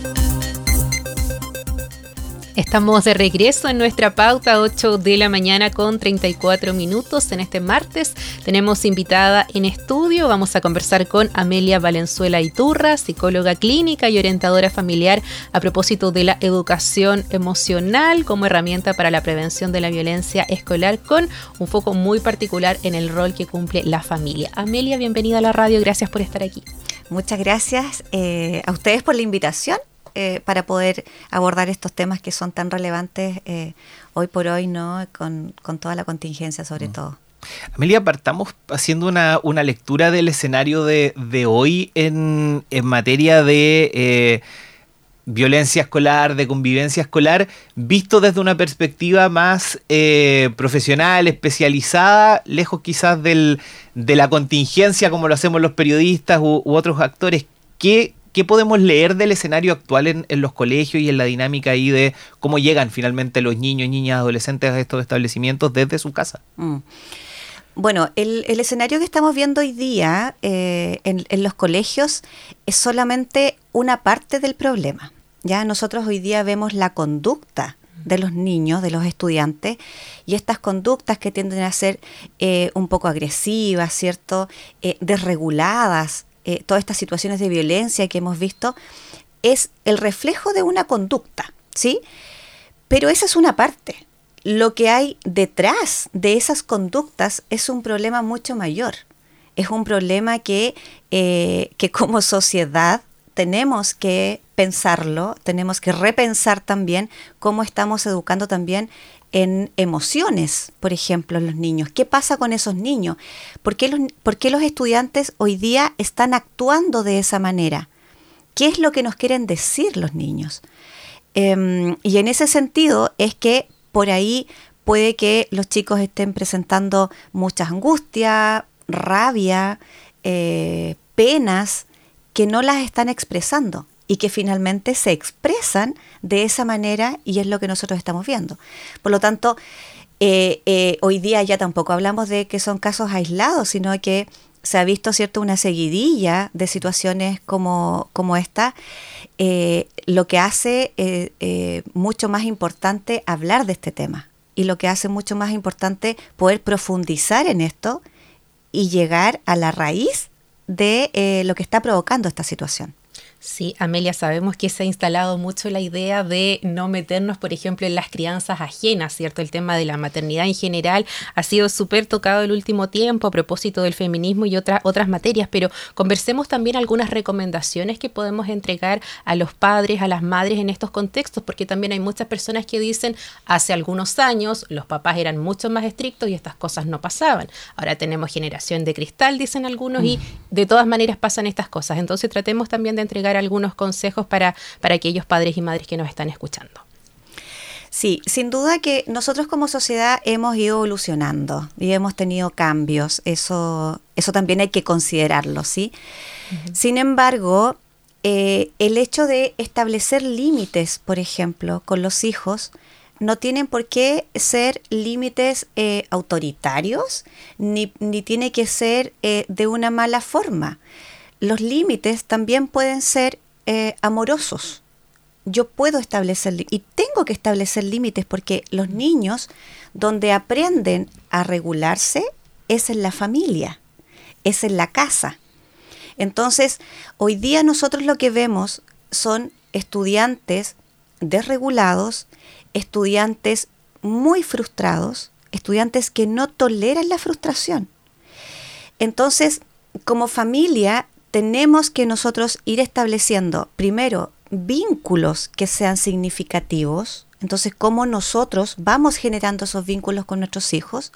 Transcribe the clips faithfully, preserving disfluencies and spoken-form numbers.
Estamos de regreso en nuestra pauta, ocho de la mañana con treinta y cuatro minutos. En este martes tenemos invitada en estudio. Vamos a conversar con Amelia Valenzuela Iturra, psicóloga clínica y orientadora familiar, a propósito de la educación emocional como herramienta para la prevención de la violencia escolar, con un foco muy particular en el rol que cumple la familia. Amelia, bienvenida a la radio. Gracias por estar aquí. Muchas gracias eh, a ustedes por la invitación. Eh, para poder abordar estos temas que son tan relevantes eh, hoy por hoy, ¿no? Con, con toda la contingencia sobre mm. todo. Amelia, partamos haciendo una, una lectura del escenario de, de hoy en, en materia de eh, violencia escolar, de convivencia escolar, visto desde una perspectiva más eh, profesional, especializada, lejos quizás del, de la contingencia como lo hacemos los periodistas u, u otros actores. ¿Qué ¿Qué podemos leer del escenario actual en, en los colegios y en la dinámica ahí de cómo llegan finalmente los niños, niñas, adolescentes a estos establecimientos desde su casa? Mm. Bueno, el, el escenario que estamos viendo hoy día eh, en, en los colegios es solamente una parte del problema. Ya nosotros hoy día vemos la conducta de los niños, de los estudiantes, y estas conductas que tienden a ser eh, un poco agresivas, ¿cierto? Eh, desreguladas. Eh, todas estas situaciones de violencia que hemos visto, es el reflejo de una conducta, ¿sí? Pero esa es una parte. Lo que hay detrás de esas conductas es un problema mucho mayor. Es un problema que, eh, que como sociedad tenemos que pensarlo, tenemos que repensar también cómo estamos educando también en emociones, por ejemplo, en los niños. ¿Qué pasa con esos niños? ¿Por qué los, por qué los estudiantes hoy día están actuando de esa manera? ¿Qué es lo que nos quieren decir los niños? Eh, y en ese sentido es que por ahí puede que los chicos estén presentando mucha angustia, rabia, eh, penas, que no las están expresando y que finalmente se expresan de esa manera, y es lo que nosotros estamos viendo. Por lo tanto, eh, eh, hoy día ya tampoco hablamos de que son casos aislados, sino que se ha visto, ¿cierto?, una seguidilla de situaciones como, como esta, eh, lo que hace eh, eh, mucho más importante hablar de este tema, y lo que hace mucho más importante poder profundizar en esto y llegar a la raíz de eh, lo que está provocando esta situación. Sí, Amelia, sabemos que se ha instalado mucho la idea de no meternos, por ejemplo, en las crianzas ajenas, ¿cierto? El tema de la maternidad en general ha sido súper tocado el último tiempo a propósito del feminismo y otras otras materias, pero conversemos también algunas recomendaciones que podemos entregar a los padres, a las madres en estos contextos, porque también hay muchas personas que dicen, hace algunos años los papás eran mucho más estrictos y estas cosas no pasaban. Ahora tenemos generación de cristal, dicen algunos, mm. y de todas maneras pasan estas cosas. Entonces tratemos también de entregar algunos consejos para, para aquellos padres y madres que nos están escuchando. Sí, sin duda que nosotros como sociedad hemos ido evolucionando y hemos tenido cambios, eso, eso también hay que considerarlo, ¿sí? Uh-huh. Sin embargo, eh, el hecho de establecer límites, por ejemplo, con los hijos, no tienen por qué ser límites eh, autoritarios, ni, ni tiene que ser eh, de una mala forma. Los límites también pueden ser eh, amorosos. Yo puedo establecer y tengo que establecer límites, porque los niños donde aprenden a regularse es en la familia, es en la casa. Entonces, hoy día nosotros lo que vemos son estudiantes desregulados, estudiantes muy frustrados, estudiantes que no toleran la frustración. Entonces, como familia, tenemos que nosotros ir estableciendo, primero, vínculos que sean significativos. Entonces, cómo nosotros vamos generando esos vínculos con nuestros hijos,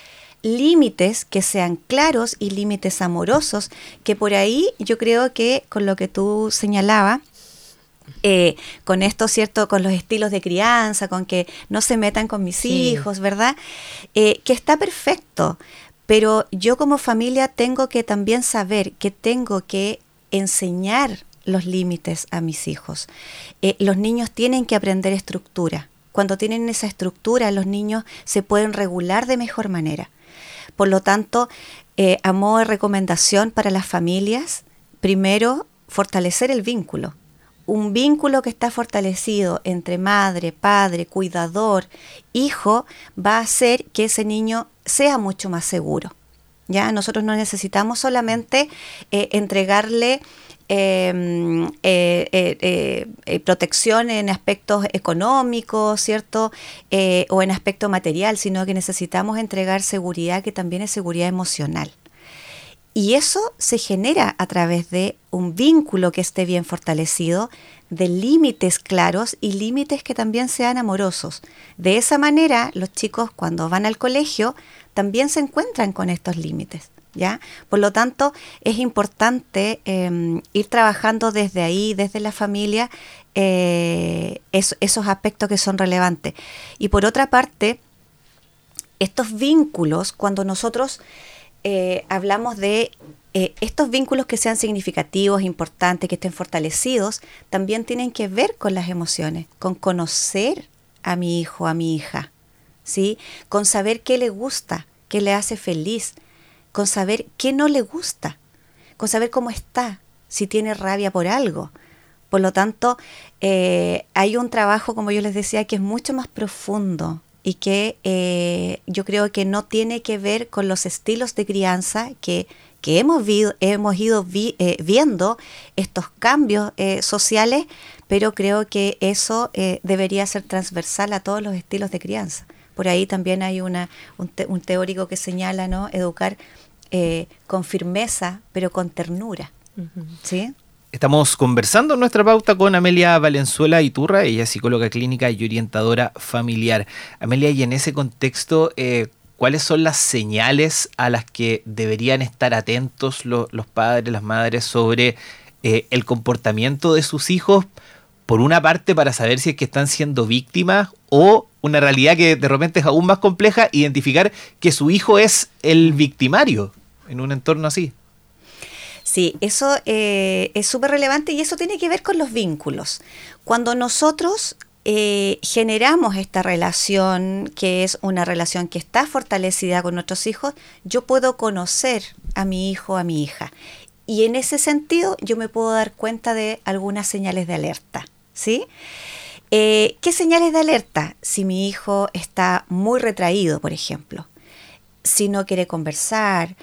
límites que sean claros y límites amorosos, que por ahí yo creo que con lo que tú señalabas, eh, con esto, ¿cierto?, con los estilos de crianza, con que no se metan con mis sí. hijos, ¿verdad?, eh, que está perfecto. Pero yo como familia tengo que también saber que tengo que enseñar los límites a mis hijos. Eh, los niños tienen que aprender estructura. Cuando tienen esa estructura, los niños se pueden regular de mejor manera. Por lo tanto, eh, a modo de recomendación para las familias, primero, fortalecer el vínculo. un vínculo que está fortalecido entre madre, padre, cuidador, hijo, va a hacer que ese niño sea mucho más seguro. ¿Ya? Nosotros no necesitamos solamente eh, entregarle eh, eh, eh, eh, protección en aspectos económicos, ¿cierto? Eh, o en aspecto material, sino que necesitamos entregar seguridad, que también es seguridad emocional. Y eso se genera a través de un vínculo que esté bien fortalecido, de límites claros y límites que también sean amorosos. De esa manera, los chicos cuando van al colegio también se encuentran con estos límites, ¿ya? Por lo tanto, es importante eh, ir trabajando desde ahí, desde la familia, eh, es, esos aspectos que son relevantes. Y por otra parte, estos vínculos, cuando nosotros eh, hablamos de eh, estos vínculos que sean significativos, importantes, que estén fortalecidos, también tienen que ver con las emociones, con conocer a mi hijo, a mi hija, ¿sí? Con saber qué le gusta, qué le hace feliz, con saber qué no le gusta, con saber cómo está, si tiene rabia por algo. Por lo tanto, eh, hay un trabajo, como yo les decía, que es mucho más profundo y que eh, yo creo que no tiene que ver con los estilos de crianza que, que hemos, vi, hemos ido vi, eh, viendo estos cambios eh, sociales, pero creo que eso eh, debería ser transversal a todos los estilos de crianza. Por ahí también hay una, un, te, un teórico que señala, ¿no?, educar eh, con firmeza, pero con ternura. Uh-huh. ¿Sí? Estamos conversando en nuestra pauta con Amelia Valenzuela Iturra, ella es psicóloga clínica y orientadora familiar. Amelia, y en ese contexto, eh, ¿cuáles son las señales a las que deberían estar atentos lo, los padres, las madres sobre eh, el comportamiento de sus hijos? Por una parte, para saber si es que están siendo víctimas, o una realidad que de repente es aún más compleja, identificar que su hijo es el victimario en un entorno así. Sí, eso eh, es súper relevante y eso tiene que ver con los vínculos. Cuando nosotros eh, generamos esta relación, que es una relación que está fortalecida con nuestros hijos, yo puedo conocer a mi hijo, a mi hija. Y en ese sentido yo me puedo dar cuenta de algunas señales de alerta, ¿sí? Eh, ¿Qué señales de alerta? Si mi hijo está muy retraído, por ejemplo, si no quiere conversar,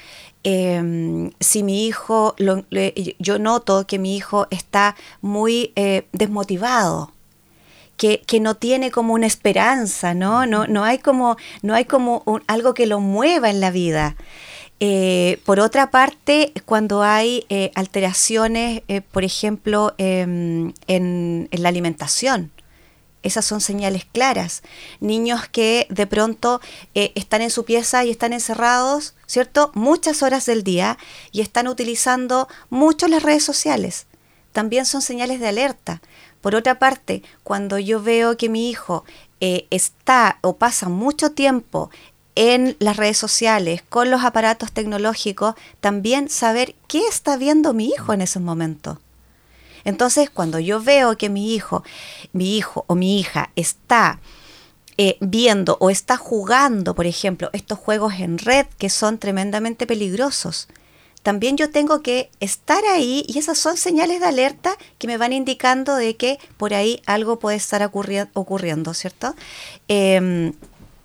eh, si mi hijo, lo, le, yo noto que mi hijo está muy eh, desmotivado, que, que no tiene como una esperanza, ¿no? No, no hay como, no hay como un, algo que lo mueva en la vida. Eh, por otra parte, cuando hay eh, alteraciones, eh, por ejemplo, eh, en, en la alimentación, esas son señales claras. Niños que de pronto eh, están en su pieza y están encerrados, ¿cierto?, muchas horas del día y están utilizando mucho las redes sociales. También son señales de alerta. Por otra parte, cuando yo veo que mi hijo eh, está o pasa mucho tiempo en las redes sociales, con los aparatos tecnológicos, también saber qué está viendo mi hijo en esos momentos. Entonces, cuando yo veo que mi hijo, mi hijo o mi hija está eh, viendo o está jugando, por ejemplo, estos juegos en red que son tremendamente peligrosos, también yo tengo que estar ahí y esas son señales de alerta que me van indicando de que por ahí algo puede estar ocurri- ocurriendo, ¿cierto? Eh,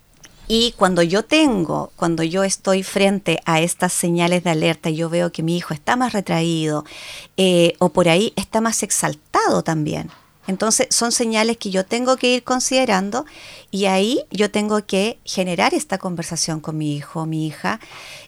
Y cuando yo tengo, cuando yo estoy frente a estas señales de alerta y yo veo que mi hijo está más retraído eh, o por ahí está más exaltado también, entonces son señales que yo tengo que ir considerando y ahí yo tengo que generar esta conversación con mi hijo o mi hija,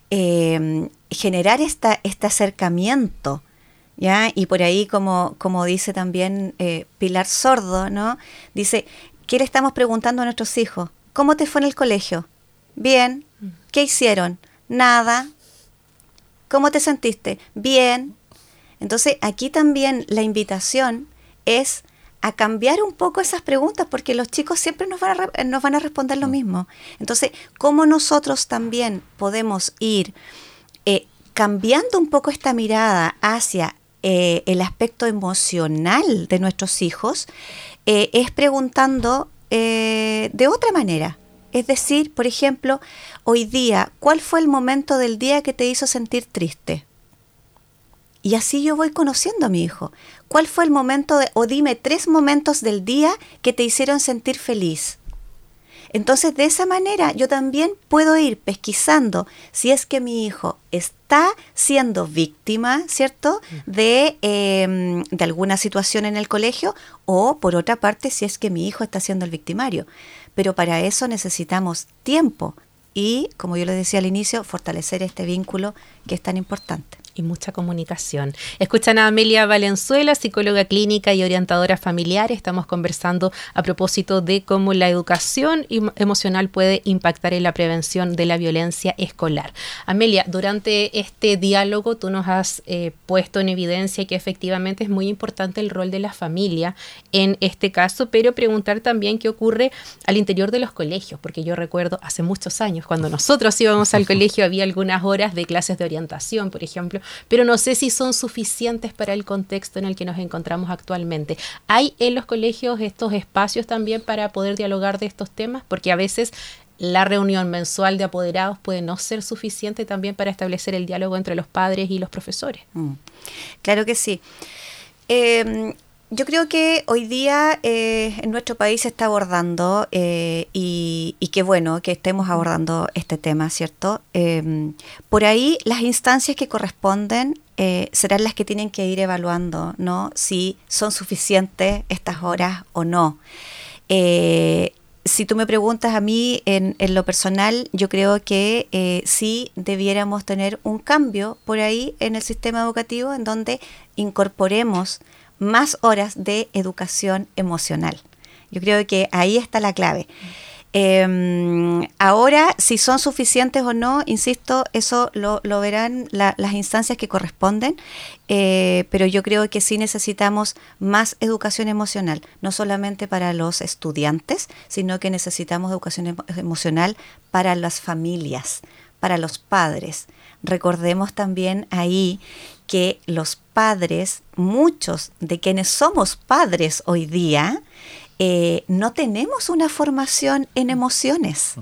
eh, generar esta, este acercamiento, ¿ya? Y por ahí, como, como dice también eh, Pilar Sordo, ¿no? Dice, ¿qué le estamos preguntando a nuestros hijos? ¿Cómo te fue en el colegio? Bien. ¿Qué hicieron? Nada. ¿Cómo te sentiste? Bien. Entonces, aquí también la invitación es a cambiar un poco esas preguntas, porque los chicos siempre nos van a, re- nos van a responder lo mismo. Entonces, ¿cómo nosotros también podemos ir eh, cambiando un poco esta mirada hacia eh, el aspecto emocional de nuestros hijos? Eh, es preguntando Eh, de otra manera. Es decir, por ejemplo, hoy día, ¿cuál fue el momento del día que te hizo sentir triste? Y así yo voy conociendo a mi hijo. ¿Cuál fue el momento, de, o dime tres momentos del día que te hicieron sentir feliz? Entonces, de esa manera, yo también puedo ir pesquisando si es que mi hijo está siendo víctima, ¿cierto?, de, eh, de alguna situación en el colegio, o por otra parte, si es que mi hijo está siendo el victimario. Pero para eso necesitamos tiempo y, como yo les decía al inicio, fortalecer este vínculo que es tan importante. Y mucha comunicación. Escuchan a Amelia Valenzuela, psicóloga clínica y orientadora familiar. Estamos conversando a propósito de cómo la educación emocional puede impactar en la prevención de la violencia escolar. Amelia, durante este diálogo tú nos has eh, puesto en evidencia que efectivamente es muy importante el rol de la familia en este caso, pero preguntar también qué ocurre al interior de los colegios, porque yo recuerdo hace muchos años, cuando nosotros íbamos al colegio, había algunas horas de clases de orientación, por ejemplo, pero no sé si son suficientes para el contexto en el que nos encontramos actualmente. ¿Hay en los colegios estos espacios también para poder dialogar de estos temas? Porque a veces la reunión mensual de apoderados puede no ser suficiente también para establecer el diálogo entre los padres y los profesores. Mm. Claro que sí. Eh, Yo creo que hoy día eh, en nuestro país se está abordando eh, y, y qué bueno que estemos abordando este tema, ¿cierto? Eh, por ahí las instancias que corresponden eh, serán las que tienen que ir evaluando, ¿no? Si son suficientes estas horas o no. Eh, si tú me preguntas a mí en, en lo personal, yo creo que eh, sí debiéramos tener un cambio por ahí en el sistema educativo en donde incorporemos más horas de educación emocional. Yo creo que ahí está la clave. Eh, ahora, si son suficientes o no, insisto, eso lo, lo verán la, las instancias que corresponden, eh, pero yo creo que sí necesitamos más educación emocional, no solamente para los estudiantes, sino que necesitamos educación em- emocional para las familias, para los padres. Recordemos también ahí que los padres, muchos de quienes somos padres hoy día, eh, no tenemos una formación en emociones.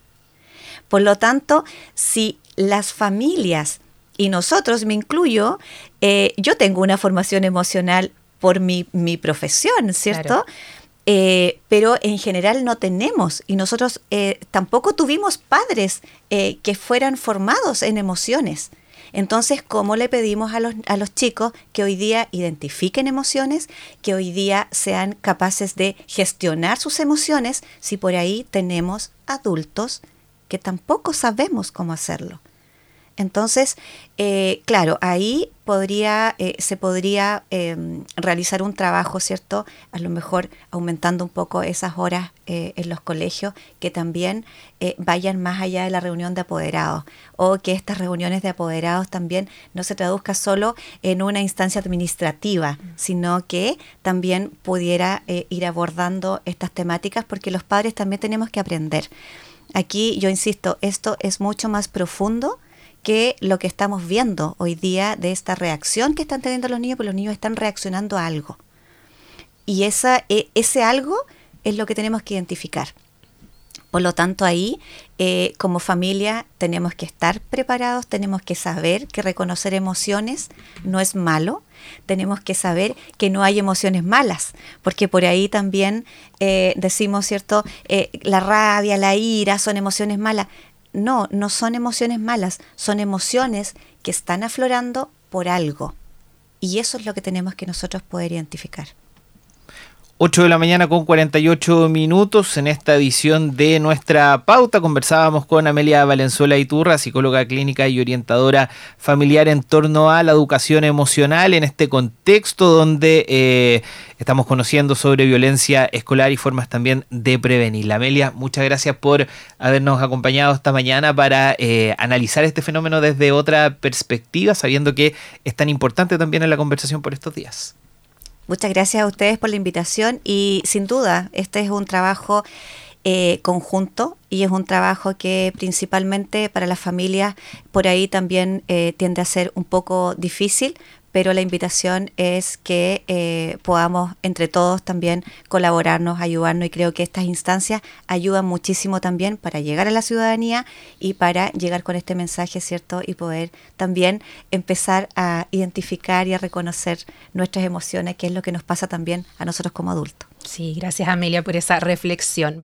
Por lo tanto, si las familias, y nosotros me incluyo, eh, yo tengo una formación emocional por mi, mi profesión, ¿cierto? Claro. Eh, pero en general no tenemos, y nosotros eh, tampoco tuvimos padres eh, que fueran formados en emociones. Entonces, ¿cómo le pedimos a los, a los chicos que hoy día identifiquen emociones, que hoy día sean capaces de gestionar sus emociones, si por ahí tenemos adultos que tampoco sabemos cómo hacerlo? Entonces, eh, claro, ahí podría, eh, se podría eh, realizar un trabajo, ¿cierto? A lo mejor aumentando un poco esas horas eh, en los colegios, que también eh, vayan más allá de la reunión de apoderados, o que estas reuniones de apoderados también no se traduzca solo en una instancia administrativa, mm. sino que también pudiera eh, ir abordando estas temáticas, porque los padres también tenemos que aprender. Aquí, yo insisto, esto es mucho más profundo que lo que estamos viendo hoy día de esta reacción que están teniendo los niños, porque los niños están reaccionando a algo. Y esa, ese algo es lo que tenemos que identificar. Por lo tanto, ahí, eh, como familia, tenemos que estar preparados, tenemos que saber que reconocer emociones no es malo, tenemos que saber que no hay emociones malas, porque por ahí también eh, decimos, ¿cierto?, eh, la rabia, la ira son emociones malas. No, no son emociones malas, son emociones que están aflorando por algo. Y eso es lo que tenemos que nosotros poder identificar. ocho de la mañana con cuarenta y ocho minutos. En esta edición de Nuestra Pauta conversábamos con Amelia Valenzuela Iturra, psicóloga clínica y orientadora familiar, en torno a la educación emocional en este contexto donde eh, estamos conociendo sobre violencia escolar y formas también de prevenirla. Amelia, muchas gracias por habernos acompañado esta mañana para eh, analizar este fenómeno desde otra perspectiva, sabiendo que es tan importante también en la conversación por estos días. Muchas gracias a ustedes por la invitación y sin duda este es un trabajo eh, conjunto y es un trabajo que principalmente para las familias por ahí también eh, tiende a ser un poco difícil, pero la invitación es que eh, podamos entre todos también colaborarnos, ayudarnos, y creo que estas instancias ayudan muchísimo también para llegar a la ciudadanía y para llegar con este mensaje, ¿cierto? Y poder también empezar a identificar y a reconocer nuestras emociones, que es lo que nos pasa también a nosotros como adultos. Sí, gracias Amelia por esa reflexión.